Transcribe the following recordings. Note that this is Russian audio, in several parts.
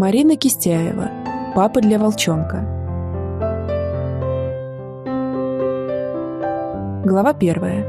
Марина Кистяева. Папа для волчонка. Глава 1.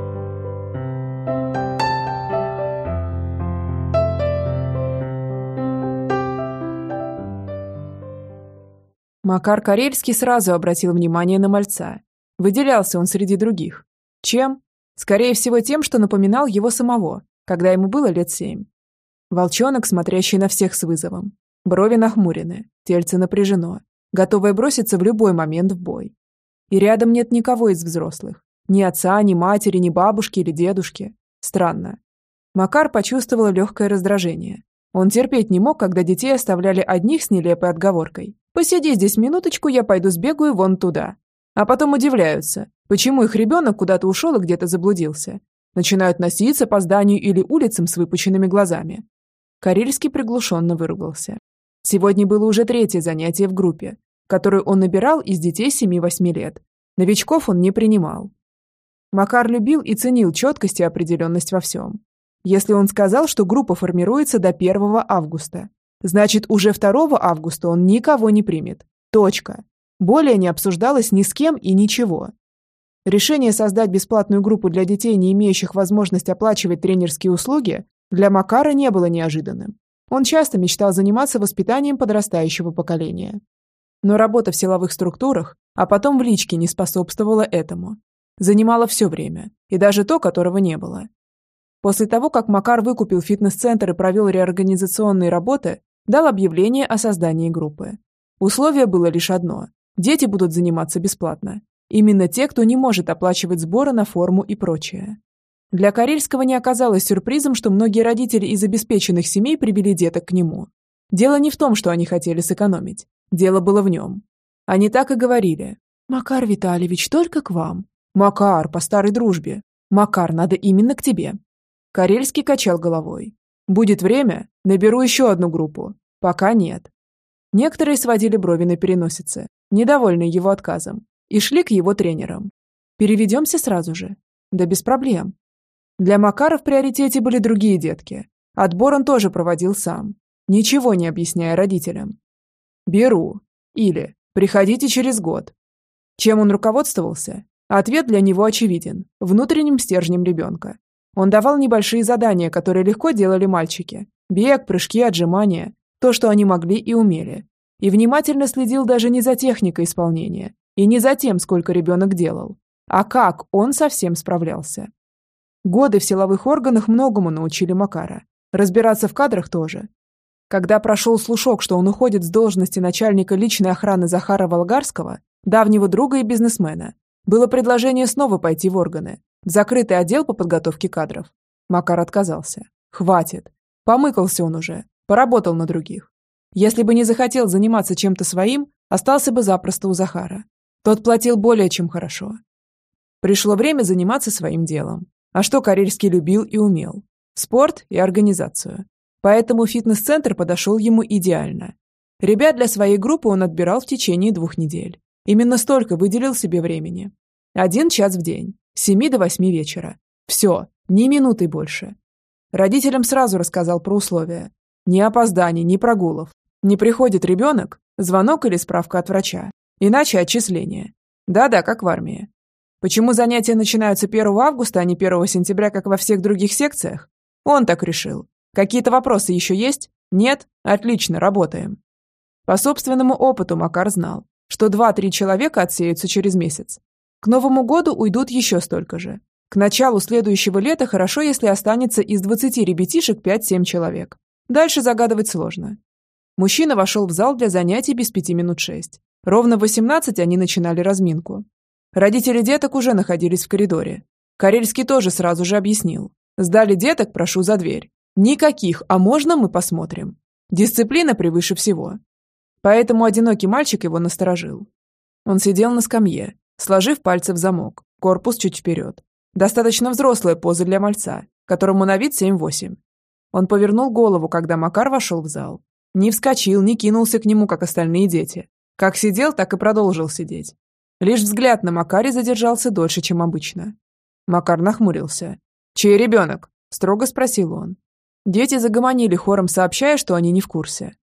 Макар Карельский сразу обратил внимание на мальца. Выделялся он среди других. Чем? Скорее всего тем, что напоминал его самого, когда ему было лет 7. Волчонок, смотрящий на всех с вызовом. Брови нахмурены, тельце напряжено, готовое броситься в любой момент в бой. И рядом нет никого из взрослых. Ни отца, ни матери, ни бабушки или дедушки. Странно. Макар почувствовал легкое раздражение. Он терпеть не мог, когда детей оставляли одних с нелепой отговоркой. «Посиди здесь минуточку, я пойду сбегаю вон туда». А потом удивляются, почему их ребенок куда-то ушел и где-то заблудился. Начинают носиться по зданию или улицам с выпученными глазами. Карельский приглушенно выругался. Сегодня было уже 3-е занятие в группе, которую он набирал из детей 7-8 лет. Новичков он не принимал. Макар любил и ценил четкость и определенность во всем. Если он сказал, что группа формируется до 1 августа, значит, уже 2 августа он никого не примет. Точка. Более не обсуждалось ни с кем и ничего. Решение создать бесплатную группу для детей, не имеющих возможность оплачивать тренерские услуги, для Макара не было неожиданным. Он часто мечтал заниматься воспитанием подрастающего поколения. Но работа в силовых структурах, а потом в личке не способствовала этому. Занимала все время, и даже то, которого не было. После того, как Макар выкупил фитнес-центр и провел реорганизационные работы, дал объявление о создании группы. Условие было лишь одно – дети будут заниматься бесплатно. Именно те, кто не может оплачивать сборы на форму и прочее. Для Карельского не оказалось сюрпризом, что многие родители из обеспеченных семей привели деток к нему. Дело не в том, что они хотели сэкономить. Дело было в нем. Они так и говорили. «Макар Витальевич, только к вам». «Макар, по старой дружбе». «Макар, надо именно к тебе». Карельский качал головой. «Будет время, наберу еще одну группу. Пока нет». Некоторые сводили брови на переносице, недовольные его отказом, и шли к его тренерам. «Переведемся сразу же». «Да без проблем». Для Макара в приоритете были другие детки. Отбор он тоже проводил сам, ничего не объясняя родителям. «Беру» или «приходите через год». Чем он руководствовался? Ответ для него очевиден – внутренним стержнем ребенка. Он давал небольшие задания, которые легко делали мальчики. Бег, прыжки, отжимания – то, что они могли и умели. И внимательно следил даже не за техникой исполнения и не за тем, сколько ребенок делал, а как он со всем справлялся. Годы в силовых органах многому научили Макара. Разбираться в кадрах тоже. Когда прошел слушок, что он уходит с должности начальника личной охраны Захара Волгарского, давнего друга и бизнесмена, было предложение снова пойти в органы, в закрытый отдел по подготовке кадров. Макар отказался. Хватит. Помыкался он уже, поработал на других. Если бы не захотел заниматься чем-то своим, остался бы запросто у Захара. Тот платил более чем хорошо. Пришло время заниматься своим делом. А что Карельский любил и умел? Спорт и организацию. Поэтому фитнес-центр подошел ему идеально. Ребят для своей группы он отбирал в течение 2 недель. Именно столько выделил себе времени. 1 час в день, с 7 до 8 вечера. Все, ни минуты больше. Родителям сразу рассказал про условия. Ни опозданий, ни прогулов. Не приходит ребенок, звонок или справка от врача. Иначе отчисление. Да-да, как в армии. Почему занятия начинаются 1 августа, а не 1 сентября, как во всех других секциях? Он так решил. Какие-то вопросы еще есть? Нет? Отлично, работаем. По собственному опыту Макар знал, что 2-3 человека отсеются через месяц. К Новому году уйдут еще столько же. К началу следующего лета хорошо, если останется из 20 ребятишек 5-7 человек. Дальше загадывать сложно. Мужчина вошел в зал для занятий без 5 минут 6. Ровно в 18 они начинали разминку. Родители деток уже находились в коридоре. Карельский тоже сразу же объяснил. «Сдали деток, прошу за дверь. Никаких, а можно мы посмотрим?» Дисциплина превыше всего. Поэтому одинокий мальчик его насторожил. Он сидел на скамье, сложив пальцы в замок, корпус чуть вперед. Достаточно взрослая поза для мальца, которому на вид 7-8. Он повернул голову, когда Макар вошел в зал. Не вскочил, не кинулся к нему, как остальные дети. Как сидел, так и продолжил сидеть. Лишь взгляд на Макаре задержался дольше, чем обычно. Макар нахмурился. «Чей ребенок?» – строго спросил он. Дети загомонили хором, сообщая, что они не в курсе.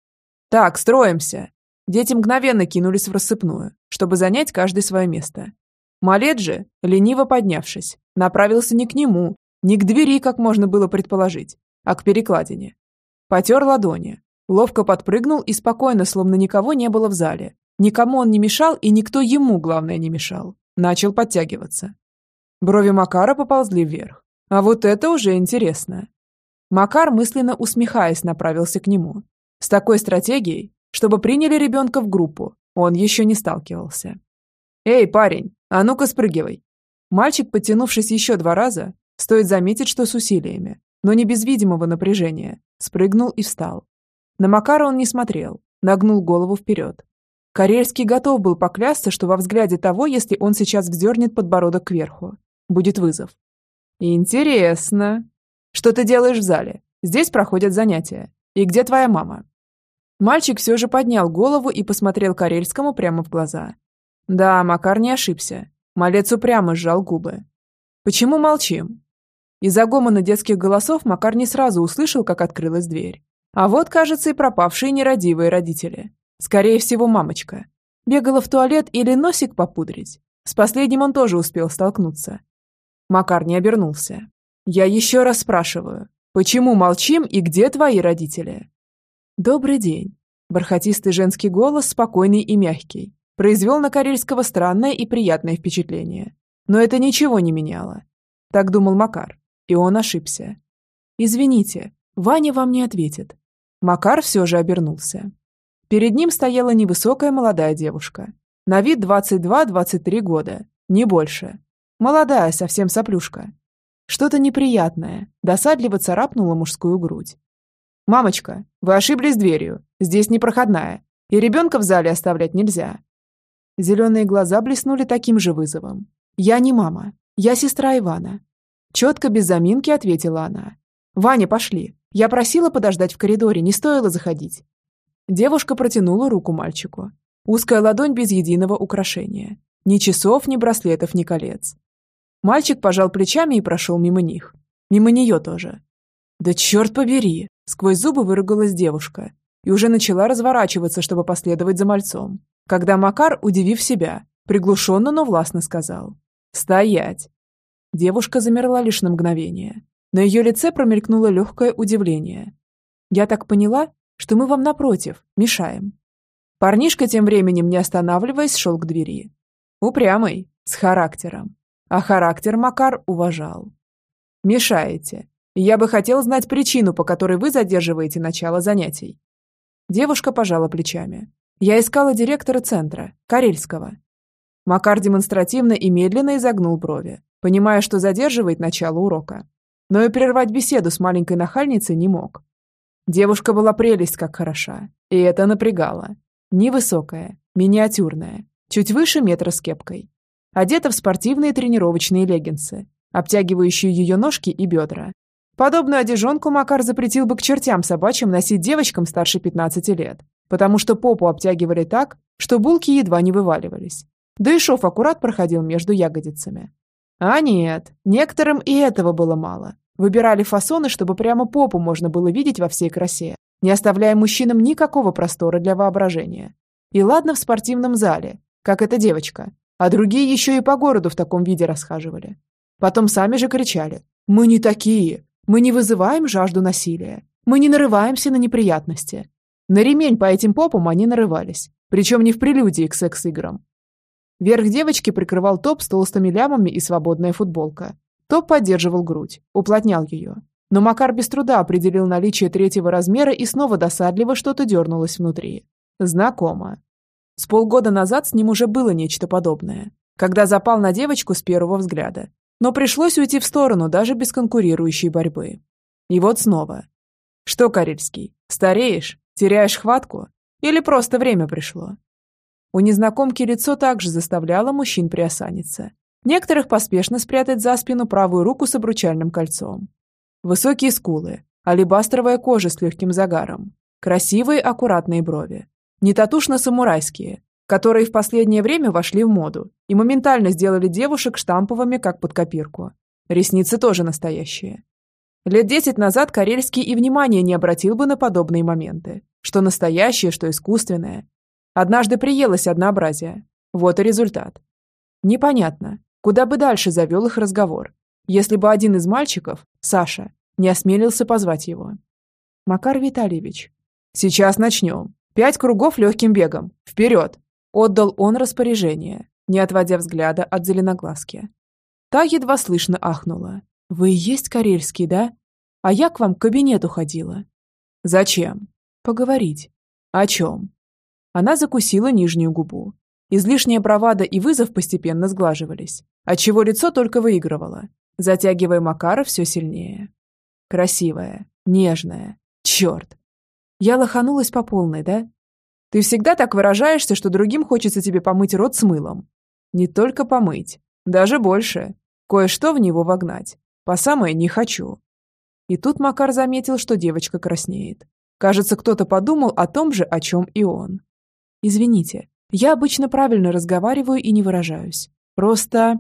«Так, строимся!» Дети мгновенно кинулись в рассыпную, чтобы занять каждый свое место. Малет же, лениво поднявшись, направился не к нему, не к двери, как можно было предположить, а к перекладине. Потер ладони, ловко подпрыгнул и спокойно, словно никого не было в зале. Никому он не мешал, и никто ему, главное, не мешал. Начал подтягиваться. Брови Макара поползли вверх. А вот это уже интересно. Макар, мысленно усмехаясь, направился к нему. С такой стратегией, чтобы приняли ребенка в группу, он еще не сталкивался. «Эй, парень, а ну-ка спрыгивай!» Мальчик, подтянувшись еще 2 раза, стоит заметить, что с усилиями, но не без видимого напряжения, спрыгнул и встал. На Макара он не смотрел, нагнул голову вперед. Карельский готов был поклясться, что во взгляде того, если он сейчас вздернет подбородок кверху, будет вызов. «Интересно. Что ты делаешь в зале? Здесь проходят занятия. И где твоя мама?» Мальчик все же поднял голову и посмотрел Карельскому прямо в глаза. Да, Макар не ошибся. Малец упрямо сжал губы. «Почему молчим?» Из-за гомона детских голосов Макар не сразу услышал, как открылась дверь. А вот, кажется, и пропавшие нерадивые родители. Скорее всего, мамочка. Бегала в туалет или носик попудрить. С последним он тоже успел столкнуться. Макар не обернулся. «Я еще раз спрашиваю, почему молчим и где твои родители?» «Добрый день». Бархатистый женский голос, спокойный и мягкий, произвел на Карельского странное и приятное впечатление. Но это ничего не меняло. Так думал Макар, и он ошибся. «Извините, Ваня вам не ответит». Макар все же обернулся. Перед ним стояла невысокая молодая девушка. На вид 22-23 года, не больше. Молодая, совсем соплюшка. Что-то неприятное, досадливо царапнуло мужскую грудь. «Мамочка, вы ошиблись дверью, здесь непроходная, и ребенка в зале оставлять нельзя». Зеленые глаза блеснули таким же вызовом. «Я не мама, я сестра Ивана». Четко, без заминки ответила она. «Ваня, пошли. Я просила подождать в коридоре, не стоило заходить». Девушка протянула руку мальчику. Узкая ладонь без единого украшения. Ни часов, ни браслетов, ни колец. Мальчик пожал плечами и прошел мимо них. Мимо нее тоже. «Да черт побери!» – сквозь зубы выругалась девушка и уже начала разворачиваться, чтобы последовать за мальцом, когда Макар, удивив себя, приглушенно, но властно сказал: «Стоять!». Девушка замерла лишь на мгновение. На ее лице промелькнуло легкое удивление. «Я так поняла, что мы вам напротив, мешаем». Парнишка тем временем, не останавливаясь, шел к двери. Упрямый, с характером. А характер Макар уважал. «Мешаете. Я бы хотел знать причину, по которой вы задерживаете начало занятий». Девушка пожала плечами. «Я искала директора центра, Карельского». Макар демонстративно и медленно изогнул брови, понимая, что задерживает начало урока. Но и прервать беседу с маленькой нахальницей не мог. Девушка была прелесть как хороша, и это напрягало. Невысокая, миниатюрная, чуть выше метра с кепкой. Одета в спортивные тренировочные леггинсы, обтягивающие ее ножки и бедра. Подобную одежонку Макар запретил бы к чертям собачьим носить девочкам старше 15 лет, потому что попу обтягивали так, что булки едва не вываливались. Да и шов аккурат проходил между ягодицами. А нет, некоторым и этого было мало. Выбирали фасоны, чтобы прямо попу можно было видеть во всей красе, не оставляя мужчинам никакого простора для воображения. И ладно в спортивном зале, как эта девочка, а другие еще и по городу в таком виде расхаживали. Потом сами же кричали: «Мы не такие, мы не вызываем жажду насилия, мы не нарываемся на неприятности». На ремень по этим попам они нарывались, причем не в прелюдии к секс-играм. Верх девочки прикрывал топ с толстыми лямами и свободная футболка. Топ поддерживал грудь, уплотнял ее. Но Макар без труда определил наличие 3-го размера и снова досадливо что-то дернулось внутри. Знакомо. С полгода назад с ним уже было нечто подобное, когда запал на девочку с первого взгляда. Но пришлось уйти в сторону даже без конкурирующей борьбы. И вот снова. Что, Карельский, стареешь? Теряешь хватку? Или просто время пришло? У незнакомки лицо также заставляло мужчин приосаниться. Некоторых поспешно спрятать за спину правую руку с обручальным кольцом. Высокие скулы, алебастровая кожа с легким загаром, красивые аккуратные брови. Не татушно-самурайские, которые в последнее время вошли в моду и моментально сделали девушек штамповыми, как под копирку. Ресницы тоже настоящие. Лет 10 назад Карельский и внимания не обратил бы на подобные моменты. Что настоящее, что искусственное. Однажды приелось однообразие. Вот и результат. Непонятно, куда бы дальше завел их разговор, если бы один из мальчиков, Саша, не осмелился позвать его. «Макар Витальевич, сейчас начнем. 5 кругов легким бегом. Вперед!» Отдал он распоряжение, не отводя взгляда от зеленоглазки. Та едва слышно ахнула. «Вы и есть Карельский, да? А я к вам к кабинету ходила». «Зачем?» «Поговорить». «О чем?» Она закусила нижнюю губу. Излишняя бравада и вызов постепенно сглаживались, отчего лицо только выигрывало, затягивая Макара все сильнее. Красивая, нежная. Черт. Я лоханулась по полной, да? Ты всегда так выражаешься, что другим хочется тебе помыть рот с мылом. Не только помыть, даже больше. Кое-что в него вогнать. По самое не хочу. И тут Макар заметил, что девочка краснеет. Кажется, кто-то подумал о том же, о чем и он. Извините, я обычно правильно разговариваю и не выражаюсь. Просто...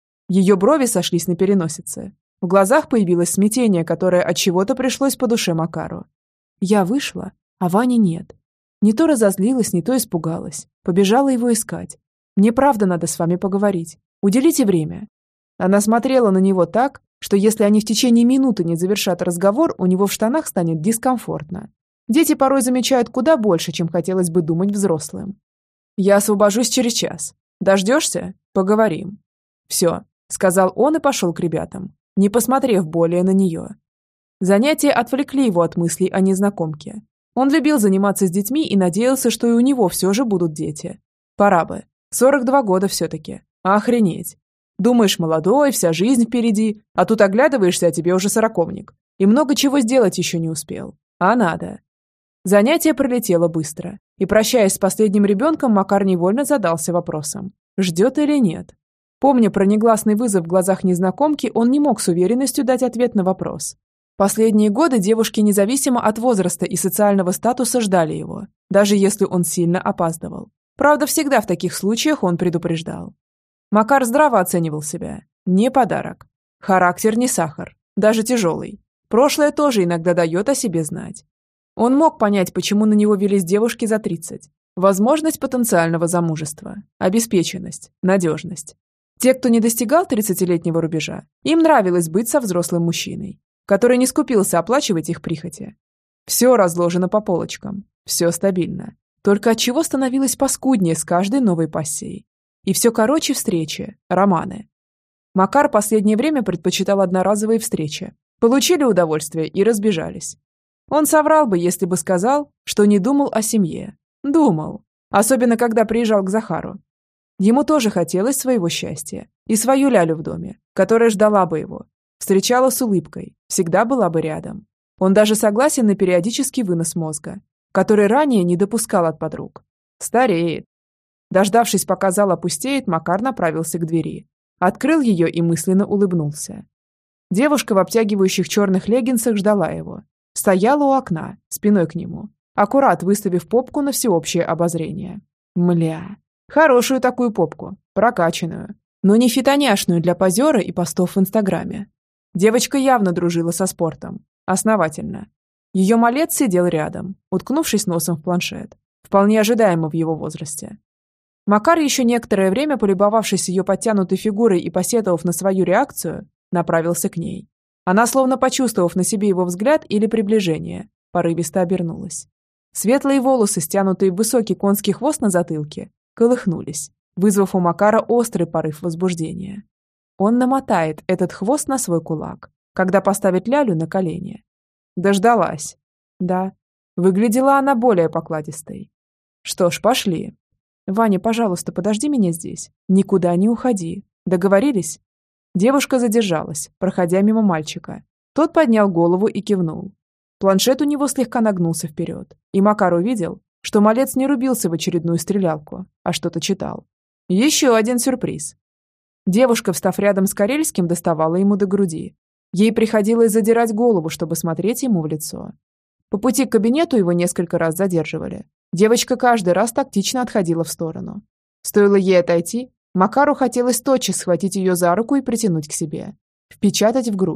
Ее брови сошлись на переносице. В глазах появилось смятение, которое от чего-то пришлось по душе Макару. Я вышла, а Вани нет. Не то разозлилась, не то испугалась. Побежала его искать. Мне правда надо с вами поговорить. Уделите время. Она смотрела на него так, что если они в течение минуты не завершат разговор, у него в штанах станет дискомфортно. Дети порой замечают куда больше, чем хотелось бы думать взрослым. Я освобожусь через час. Дождешься? Поговорим. Все, сказал он и пошел к ребятам, не посмотрев более на нее. Занятия отвлекли его от мыслей о незнакомке. Он любил заниматься с детьми и надеялся, что и у него все же будут дети. Пора бы. 42 года все-таки. Охренеть. Думаешь, молодой, вся жизнь впереди, а тут оглядываешься, а тебе уже сороковник. И много чего сделать еще не успел. А надо. Занятие пролетело быстро. И, прощаясь с последним ребенком, Макар невольно задался вопросом, ждет или нет. Помня про негласный вызов в глазах незнакомки, он не мог с уверенностью дать ответ на вопрос. Последние годы девушки независимо от возраста и социального статуса ждали его, даже если он сильно опаздывал. Правда, всегда в таких случаях он предупреждал. Макар здраво оценивал себя. Не подарок. Характер не сахар, даже тяжелый. Прошлое тоже иногда дает о себе знать. Он мог понять, почему на него велись девушки за 30. Возможность потенциального замужества, обеспеченность, надежность. Те, кто не достигал 30-летнего рубежа, им нравилось быть со взрослым мужчиной, который не скупился оплачивать их прихоти. Все разложено по полочкам, все стабильно. Только от чего становилось паскуднее с каждой новой пассией. И все короче встречи, романы. Макар последнее время предпочитал одноразовые встречи. Получили удовольствие и разбежались. Он соврал бы, если бы сказал, что не думал о семье. Думал. Особенно, когда приезжал к Захару. Ему тоже хотелось своего счастья. И свою Лялю в доме, которая ждала бы его. Встречала с улыбкой. Всегда была бы рядом. Он даже согласен на периодический вынос мозга, который ранее не допускал от подруг. Стареет. Дождавшись, пока зал опустеет, Макар направился к двери. Открыл ее и мысленно улыбнулся. Девушка в обтягивающих черных леггинсах ждала его. Стояла у окна, спиной к нему, аккурат выставив попку на всеобщее обозрение. Мля. Хорошую такую попку, прокачанную, но не фитоняшную для позера и постов в Инстаграме. Девочка явно дружила со спортом. Основательно. Ее малец сидел рядом, уткнувшись носом в планшет. Вполне ожидаемо в его возрасте. Макар, еще некоторое время полюбовавшись ее подтянутой фигурой и посетовав на свою реакцию, направился к ней. Она, словно почувствовав на себе его взгляд или приближение, порывисто обернулась. Светлые волосы, стянутые в высокий конский хвост на затылке, колыхнулись, вызвав у Макара острый порыв возбуждения. Он намотает этот хвост на свой кулак, когда поставит Лялю на колени. Дождалась. Да, выглядела она более покладистой. Что ж, пошли. Ваня, пожалуйста, подожди меня здесь. Никуда не уходи. Договорились? Девушка задержалась, проходя мимо мальчика. Тот поднял голову и кивнул. Планшет у него слегка нагнулся вперед, и Макар увидел, что малец не рубился в очередную стрелялку, а что-то читал. Еще один сюрприз. Девушка, встав рядом с Карельским, доставала ему до груди. Ей приходилось задирать голову, чтобы смотреть ему в лицо. По пути к кабинету его несколько раз задерживали. Девочка каждый раз тактично отходила в сторону. Стоило ей отойти, Макару хотелось тотчас схватить ее за руку и притянуть к себе. Впечатать в грудь.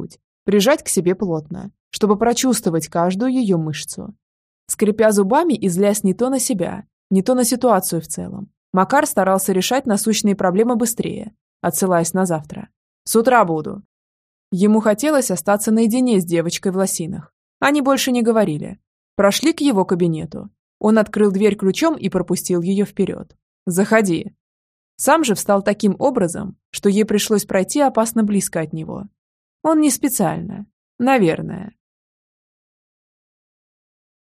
прижать к себе плотно, чтобы прочувствовать каждую ее мышцу. Скрипя зубами и злясь не то на себя, не то на ситуацию в целом, Макар старался решать насущные проблемы быстрее, отсылаясь на завтра. «С утра буду». Ему хотелось остаться наедине с девочкой в лосинах. Они больше не говорили. Прошли к его кабинету. Он открыл дверь ключом и пропустил ее вперед. «Заходи». Сам же встал таким образом, что ей пришлось пройти опасно близко от него. Он не специально. Наверное.